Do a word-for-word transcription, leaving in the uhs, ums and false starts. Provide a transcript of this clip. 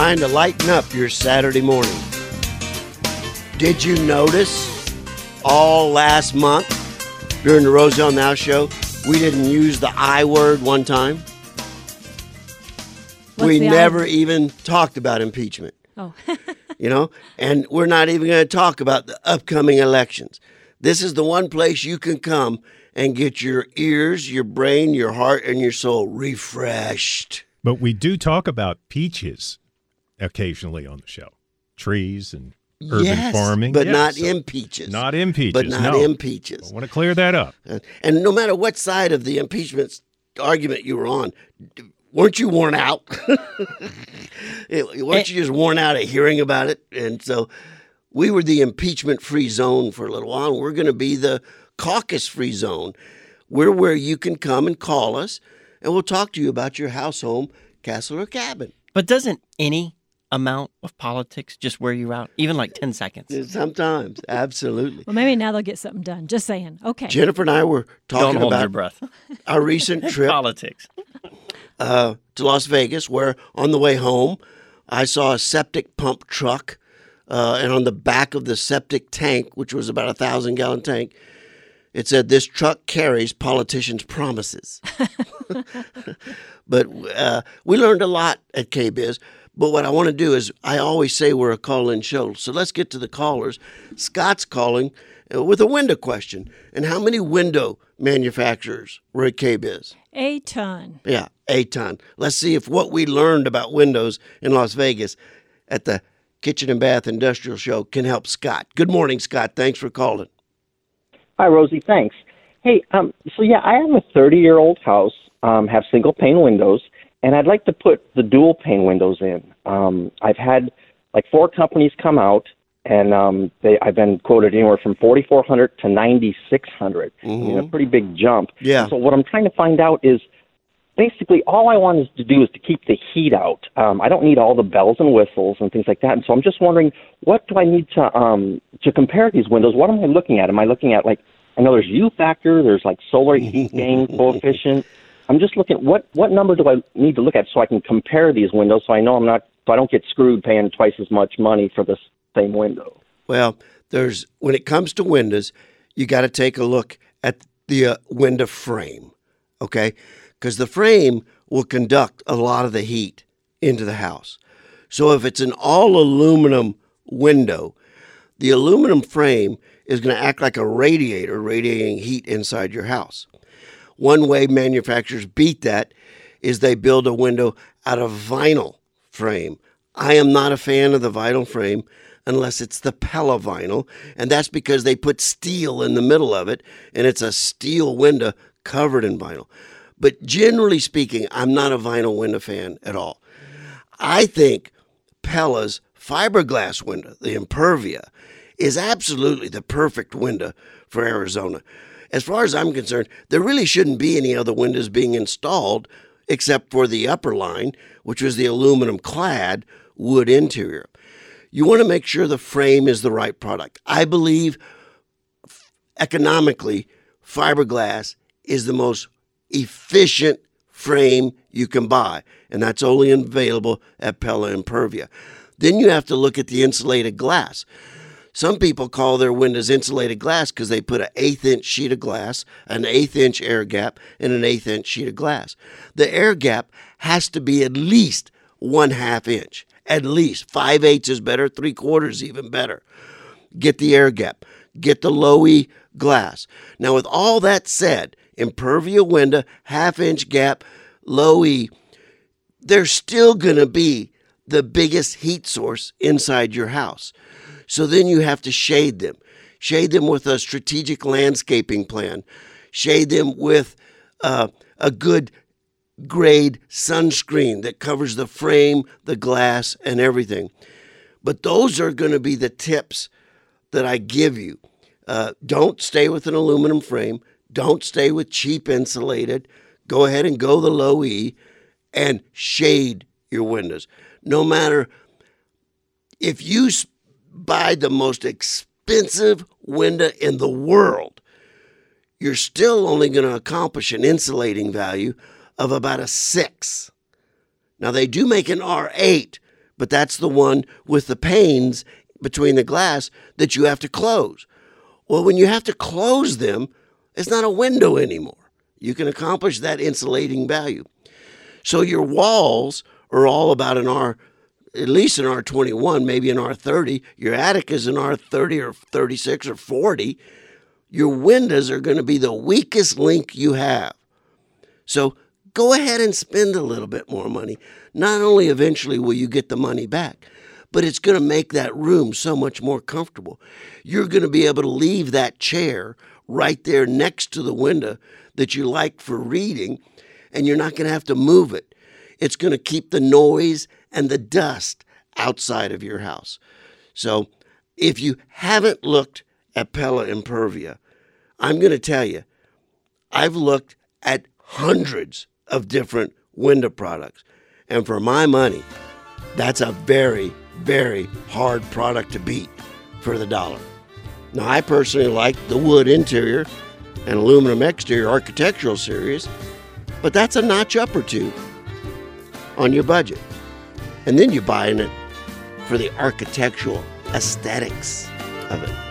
trying to lighten up your Saturday morning. Did you notice all last month during the Roselle Now show, we didn't use the I word one time? What's we the never I? even talked about impeachment. Oh. You know, and we're not even going to talk about the upcoming elections. This is the one place you can come and get your ears, your brain, your heart, and your soul refreshed. But we do talk about peaches occasionally on the show. Trees and urban yes, farming. but Yeah, not so impeaches. Not impeaches, But not no. impeaches. I want to clear that up. And, and no matter what side of the impeachment argument you were on, weren't you worn out? Weren't you just worn out of hearing about it? And so we were the impeachment-free zone for a little while. We're going to be the caucus-free zone. We're where you can come and call us, and we'll talk to you about your house, home, castle, or cabin. But doesn't any amount of politics just wear you out? Even like ten seconds? Sometimes, absolutely. Well, maybe now they'll get something done. Just saying. Okay. Jennifer and I were talking Don't hold your about breath. our recent trip Politics. uh, to Las Vegas, where on the way home, I saw a septic pump truck, uh, and on the back of the septic tank, which was about a thousand gallon tank, it said, "This truck carries politicians' promises." But uh, we learned a lot at K B I Z. But what I want to do is, I always say we're a call-in show. So let's get to the callers. Scott's calling uh, with a window question. And how many window manufacturers were at K B I Z? A ton. Yeah, a ton. Let's see if what we learned about windows in Las Vegas at the Kitchen and Bath Industrial Show can help Scott. Good morning, Scott. Thanks for calling. Hi, Rosie. Thanks. Hey, um, so yeah, I have a thirty-year-old house, um, have single-pane windows, and I'd like to put the dual-pane windows in. Um, I've had like four companies come out, and um, they I've been quoted anywhere from forty-four hundred dollars to ninety-six hundred dollars. Mm-hmm. I mean, a pretty big jump. Yeah. So what I'm trying to find out is, basically, all I wanted to do is to keep the heat out. Um, I don't need all the bells and whistles and things like that. And so I'm just wondering, what do I need to um, to compare these windows? What am I looking at? Am I looking at, like, I know there's U factor, there's like solar heat gain coefficient. I'm just looking at what, what number do I need to look at so I can compare these windows so I know I'm not, so I don't get screwed paying twice as much money for the same window. Well, there's when it comes to windows, you got to take a look at the uh, window frame, okay? Because the frame will conduct a lot of the heat into the house. So if it's an all aluminum window, the aluminum frame is going to act like a radiator radiating heat inside your house. One way manufacturers beat that is they build a window out of vinyl frame. I am not a fan of the vinyl frame unless it's the Pella vinyl, and that's because they put steel in the middle of it, and it's a steel window covered in vinyl. But generally speaking, I'm not a vinyl window fan at all. I think Pella's fiberglass window, the Impervia, is absolutely the perfect window for Arizona. As far as I'm concerned, there really shouldn't be any other windows being installed except for the upper line, which was the aluminum clad wood interior. You want to make sure the frame is the right product. I believe economically, fiberglass is the most efficient frame you can buy, and that's only available at Pella Impervia. Then you have to look at the insulated glass. Some people call their windows insulated glass because they put an eighth inch sheet of glass, an eighth inch air gap, and an eighth inch sheet of glass. The air gap has to be at least one half inch. At least. Five eighths is better, three quarters even better. Get the air gap. Get the low E glass. Now, with all that said, Impervia window, half inch gap, low E, there's still going to be the biggest heat source inside your house. So then you have to shade them. Shade them with a strategic landscaping plan. Shade them with uh, a good grade sunscreen that covers the frame, the glass, and everything. But those are going to be the tips that I give you. Uh, don't stay with an aluminum frame. Don't stay with cheap insulated. Go ahead and go the low E and shade your windows. No matter if you buy the most expensive window in the world, you're still only going to accomplish an insulating value of about a six. Now, they do make an R eight, but that's the one with the panes between the glass that you have to close. Well, when you have to close them, it's not a window anymore. You can accomplish that insulating value. So your walls are all about an R, at least an R twenty-one, maybe an R thirty. Your attic is an R thirty or thirty-six or forty. Your windows are going to be the weakest link you have. So go ahead and spend a little bit more money. Not only eventually will you get the money back, but it's going to make that room so much more comfortable. You're going to be able to leave that chair right there next to the window that you like for reading, and you're not going to have to move it. It's going to keep the noise and the dust outside of your house. So if you haven't looked at Pella Impervia, I'm going to tell you, I've looked at hundreds of different window products, and for my money, that's a very, very hard product to beat for the dollar. Now, I personally like the wood interior and aluminum exterior architectural series, but that's a notch up or two on your budget. And then you're buying it for the architectural aesthetics of it.